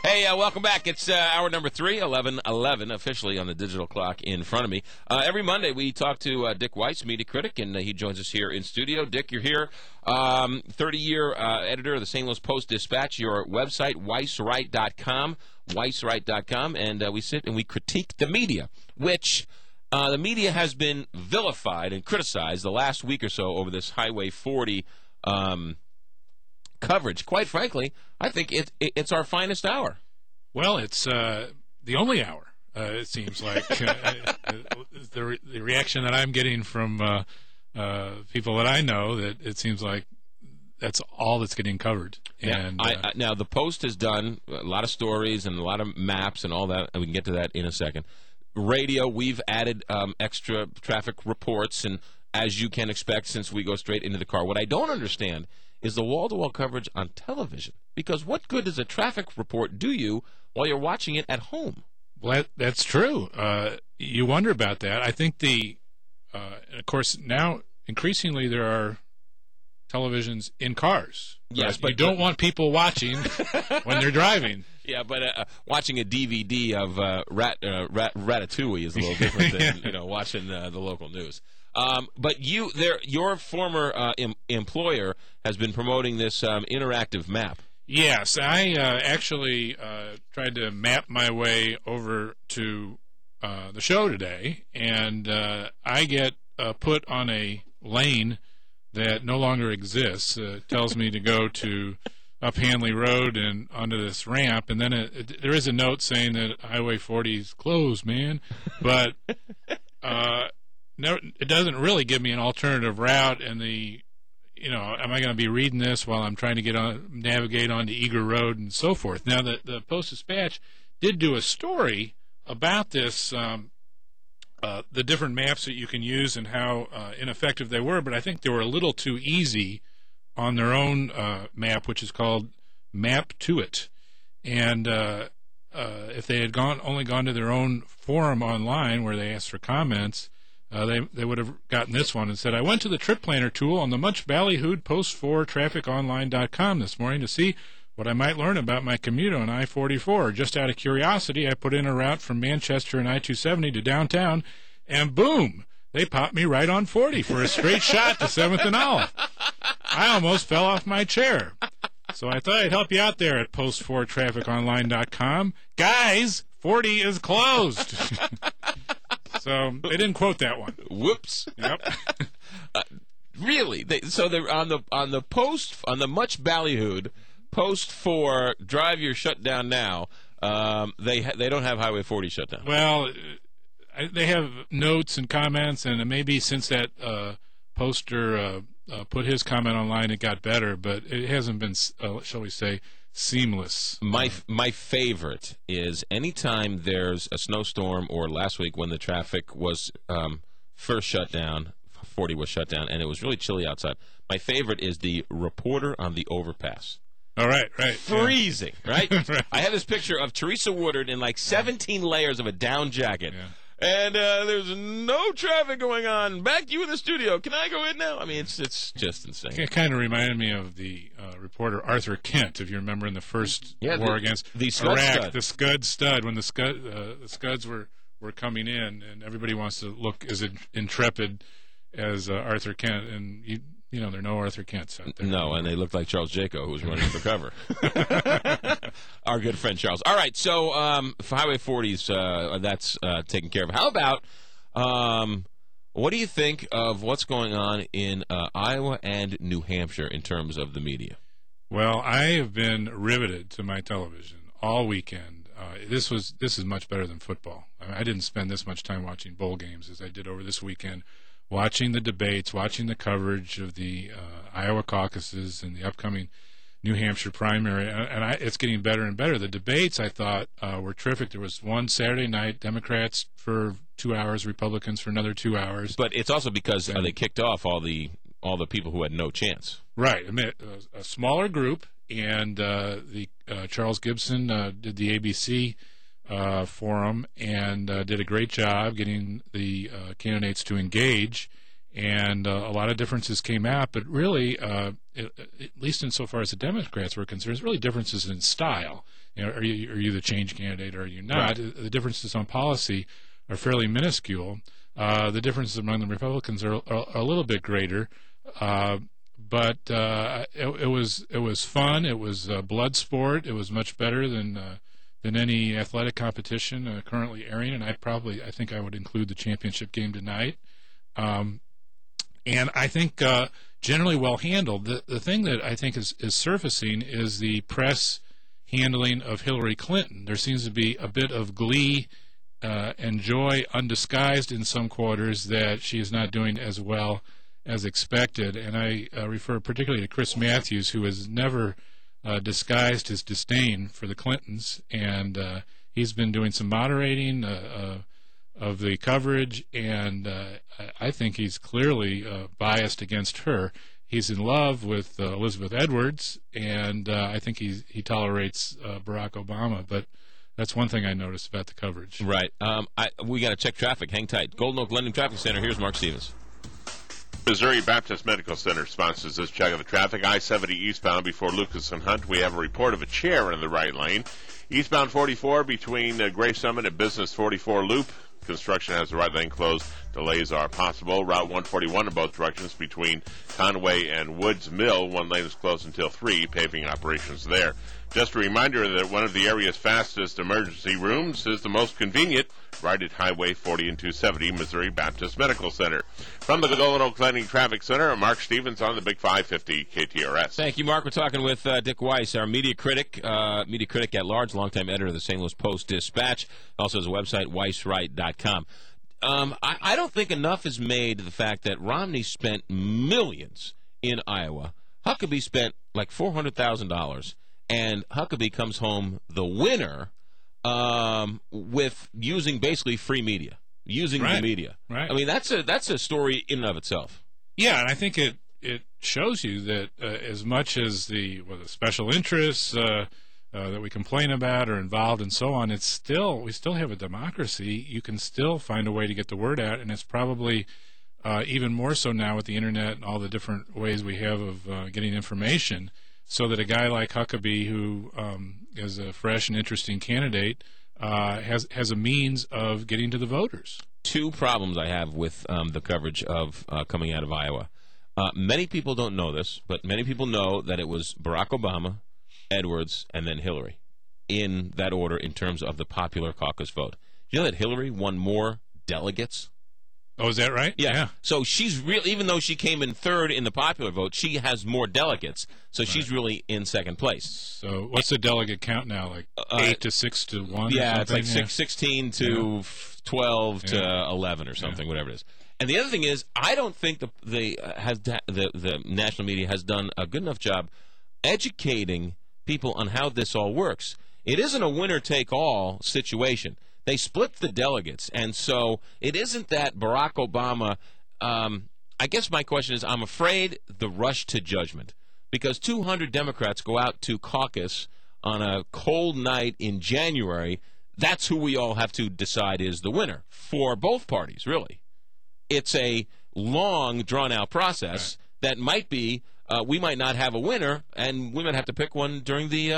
Hey, welcome back. It's hour number 3, 11:11, officially on the digital clock in front of me. Every Monday we talk to Dick Weiss, media critic, and he joins us here in studio. Dick, you're here. 30-year editor of the St. Louis Post-Dispatch, your website, weisswright.com, weisswright.com, and we sit and we critique the media, which the media has been vilified and criticized the last week or so over this Highway 40 coverage. Quite frankly, I think it's our finest hour. Well, it's the only hour, it seems like. The reaction that I'm getting from people that I know, that it seems like that's all that's getting covered. And now, the Post has done a lot of stories and a lot of maps and all that, and we can get to that in a second. Radio, we've added extra traffic reports, and as you can expect, since we go straight into the car. What I don't understand is the wall-to-wall coverage on television. Because what good does a traffic report do you while you're watching it at home? Well, that's true. You wonder about that. I think of course, now increasingly there are televisions in cars. Yes, but you don't want people watching when they're driving. Yeah, but watching a DVD of Ratatouille is a little different than watching the local news. But your former employer has been promoting this interactive map. Yes, I actually tried to map my way over to the show today, and I get put on a lane that no longer exists. It tells me to go to up Hanley Road and onto this ramp, and then there is a note saying that Highway 40 is closed, man. But no, it doesn't really give me an alternative route, and am I going to be reading this while I'm trying to navigate onto Eager Road and so forth? Now, the Post-Dispatch did do a story about this, the different maps that you can use and how ineffective they were, but I think they were a little too easy on their own map, which is called Map to It. And if they had only gone to their own forum online where they asked for comments, they would have gotten this one and said, I went to the trip planner tool on the much ballyhooed post4trafficonline.com this morning to see what I might learn about my commute on I-44. Just out of curiosity, I put in a route from Manchester and I-270 to downtown, and boom, they popped me right on 40 for a straight shot to 7th and Olive. I almost fell off my chair. So I thought I'd help you out there at post4trafficonline.com. Guys, 40 is closed. So they didn't quote that one. Whoops. Yep. Really? They're on the post, on the much ballyhooed post for drive your shutdown now. They don't have Highway 40 shut down. Well, they have notes and comments, and maybe since that poster put his comment online, it got better, but it hasn't been, shall we say, seamless. My favorite is anytime there's a snowstorm, or last week when the traffic was first shut down, 40 was shut down, and it was really chilly outside. My favorite is the reporter on the overpass. All right. Freezing, yeah. Right? Right. I have this picture of Teresa Woodard in like 17 layers of a down jacket. Yeah. And there's no traffic going on. Back to you in the studio. Can I go in now? I mean, it's just insane. It kind of reminded me of the reporter Arthur Kent, if you remember, in the first war against Iraq. The Scud stud, when the Scuds were coming in, and everybody wants to look as intrepid as Arthur Kent, and there are no Arthur Kents out there. No, and they looked like Charles Jaco, who was running for cover. Our good friend Charles. All right, so for Highway 40s, that's taken care of. How about, what do you think of what's going on in Iowa and New Hampshire in terms of the media? Well, I have been riveted to my television all weekend. This is much better than football. I didn't spend this much time watching bowl games as I did over this weekend, watching the debates, watching the coverage of the Iowa caucuses and the upcoming New Hampshire primary, and it's getting better and better. The debates, I thought, were terrific. There was one Saturday night, Democrats for 2 hours, Republicans for another 2 hours. But it's also because they kicked off all the people who had no chance. Right. I mean, a smaller group, and the Charles Gibson did the ABC forum and did a great job getting the candidates to engage. and a lot of differences came out. But really, at least insofar as the Democrats were concerned, it's really differences in style. Are you the change candidate or are you not? Right. The differences on policy are fairly minuscule. The differences among the Republicans are a little bit greater. But it was fun. It was blood sport. It was much better than any athletic competition currently airing. And I think I would include the championship game tonight. And I think generally well handled. The thing that I think is surfacing is the press handling of Hillary Clinton. There seems to be a bit of glee and joy undisguised in some quarters that she is not doing as well as expected. And I refer particularly to Chris Matthews, who has never disguised his disdain for the Clintons, and he's been doing some moderating of the coverage, and I think he's clearly biased against her. He's in love with Elizabeth Edwards, and I think he tolerates Barack Obama, but that's one thing I noticed about the coverage. Right. We got to check traffic. Hang tight. Golden Oak Lending Traffic Center. Here's Mark Stevens. Missouri Baptist Medical Center sponsors this check of the traffic. I-70 eastbound before Lucas and Hunt. We have a report of a chair in the right lane. Eastbound 44 between Gray Summit and Business 44 Loop. Construction has the right lane closed. Delays are possible. Route 141 in both directions between Conway and Woods Mill. One lane is closed until 3. Paving operations there. Just a reminder that one of the area's fastest emergency rooms is the most convenient, right at Highway 40 and 270, Missouri Baptist Medical Center. From the Golden Oak Lending Traffic Center, Mark Stevens on the Big 550 KTRS. Thank you, Mark. We're talking with Dick Weiss, our media critic at large, longtime editor of the St. Louis Post-Dispatch. Also has a website, weisswright.com. I don't think enough is made of the fact that Romney spent millions in Iowa. Huckabee spent like $400,000. And Huckabee comes home the winner with using basically free media, using the media. Right. I mean, that's a story in and of itself. Yeah, and I think it shows you that as much as the special interests that we complain about are involved and so on, we still have a democracy. You can still find a way to get the word out, and it's probably even more so now with the internet and all the different ways we have of getting information. So that a guy like Huckabee, who is a fresh and interesting candidate, has a means of getting to the voters. Two problems I have with the coverage of coming out of Iowa. Many people don't know this, but many people know that it was Barack Obama, Edwards, and then Hillary, in that order in terms of the popular caucus vote. You know that Hillary won more delegates? Oh, is that right? Yeah. So she's really, even though she came in third in the popular vote, she has more delegates. So she's really in second place. So what's the delegate count now? Like 8 to 6 to 1? Yeah, it's like 16 to 12 to 11 or something, whatever it is. And the other thing is, I don't think the national media has done a good enough job educating people on how this all works. It isn't a winner-take-all situation. They split the delegates, and so it isn't that Barack Obama I guess my question is, I'm afraid the rush to judgment, because 200 Democrats go out to caucus on a cold night in January. That's who we all have to decide is the winner for both parties, really. It's a long, drawn-out process that might be, we might not have a winner, and we might have to pick one during the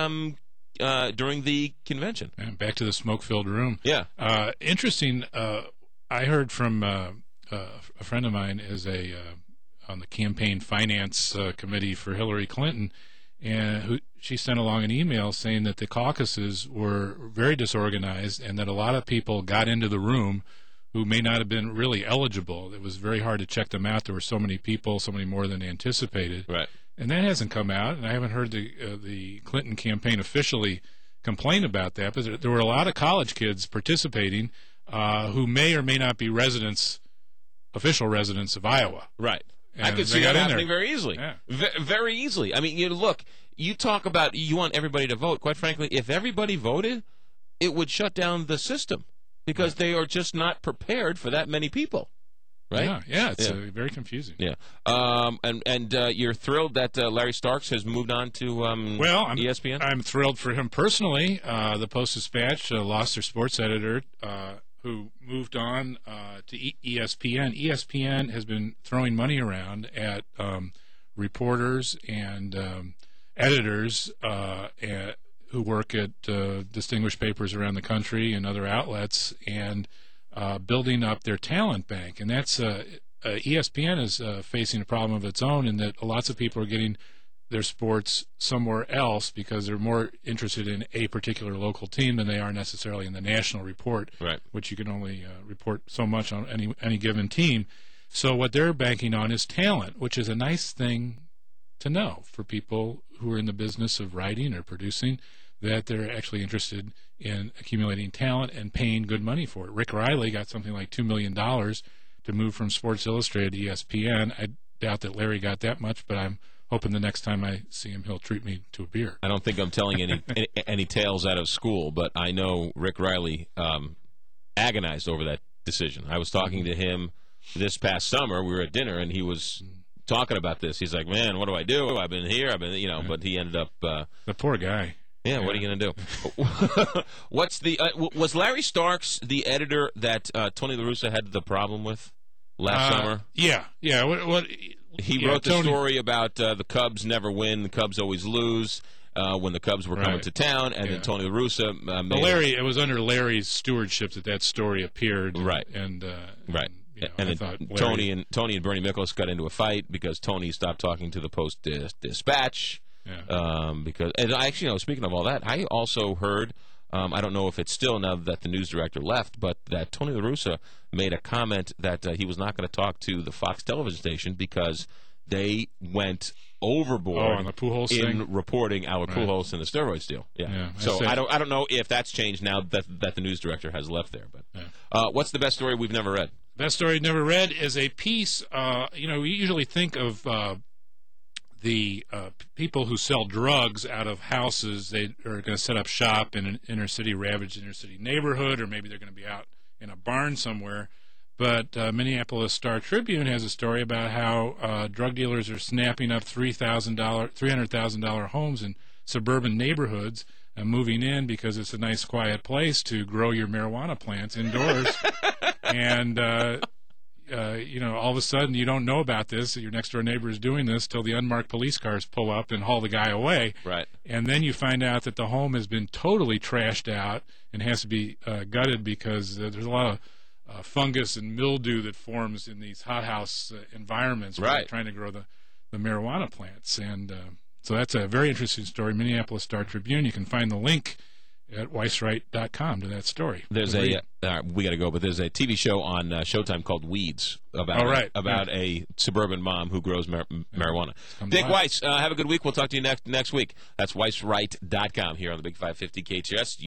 convention. And back to the smoke-filled room. Yeah. Interesting. I heard from a friend of mine is on the campaign finance committee for Hillary Clinton, and she sent along an email saying that the caucuses were very disorganized and that a lot of people got into the room who may not have been really eligible. It was very hard to check them out. There were so many people, so many more than anticipated. Right. And that hasn't come out, and I haven't heard the Clinton campaign officially complain about that. But there were a lot of college kids participating who may or may not be official residents of Iowa. Right. And I could see that happening there. very easily. Yeah. Very easily. I mean, you talk about you want everybody to vote. Quite frankly, if everybody voted, it would shut down the system because they are just not prepared for that many people. Right? Yeah, it's very confusing. Yeah, and you're thrilled that Larry Starks has moved on to ESPN? I'm thrilled for him personally. The Post-Dispatch lost their sports editor who moved on to ESPN. ESPN has been throwing money around at reporters and editors who work at distinguished papers around the country and other outlets, and building up their talent bank. And that's ESPN is facing a problem of its own in that lots of people are getting their sports somewhere else because they're more interested in a particular local team than they are necessarily in the national report, right, which you can only report so much on any given team. So what they're banking on is talent, which is a nice thing to know for people who are in the business of writing or producing, that they're actually interested in accumulating talent and paying good money for it. Rick Riley got something like $2 million to move from Sports Illustrated to ESPN. I doubt that Larry got that much, but I'm hoping the next time I see him, he'll treat me to a beer. I don't think I'm telling any tales out of school, but I know Rick Riley agonized over that decision. I was talking to him this past summer. We were at dinner, and he was talking about this. He's like, man, what do I do? I've been here. But he ended up... the poor guy. Yeah, what are you going to do? What's the was Larry Starks the editor that Tony La Russa had the problem with last summer? Yeah. What he wrote the story about the Cubs never win, the Cubs always lose when the Cubs were coming to town, and then Tony La Russa made it was under Larry's stewardship that story appeared. Right. And then Tony and Bernie Miklasz got into a fight because Tony stopped talking to the Post-Dispatch. Yeah. Speaking of all that, I also heard, I don't know if it's still now that the news director left, but that Tony La Russa made a comment that he was not going to talk to the Fox television station because they went overboard on the Pujols in thing? Reporting Albert Pujols and the steroids deal. Yeah. So I don't know if that's changed now that the news director has left there. But what's the best story we've never read? Best story never read is a piece. We usually think of the people who sell drugs out of houses. They are going to set up shop in an ravaged inner city neighborhood, or maybe they're going to be out in a barn somewhere. But Minneapolis Star-Tribune has a story about how drug dealers are snapping up $300,000 homes in suburban neighborhoods and moving in because it's a nice, quiet place to grow your marijuana plants indoors. And all of a sudden you don't know about this, your next door neighbor is doing this, till the unmarked police cars pull up and haul the guy away. Right. And then you find out that the home has been totally trashed out and has to be gutted because there's a lot of fungus and mildew that forms in these hothouse environments where they're trying to grow the marijuana plants. And so that's a very interesting story. Minneapolis Star-Tribune. You can find the link at weisswright.com to that story. There's we got to go, but there's a TV show on Showtime called Weeds about a suburban mom who grows marijuana. Dick Weiss, have a good week. We'll talk to you next week. That's weisswright.com here on the Big 550 KTS.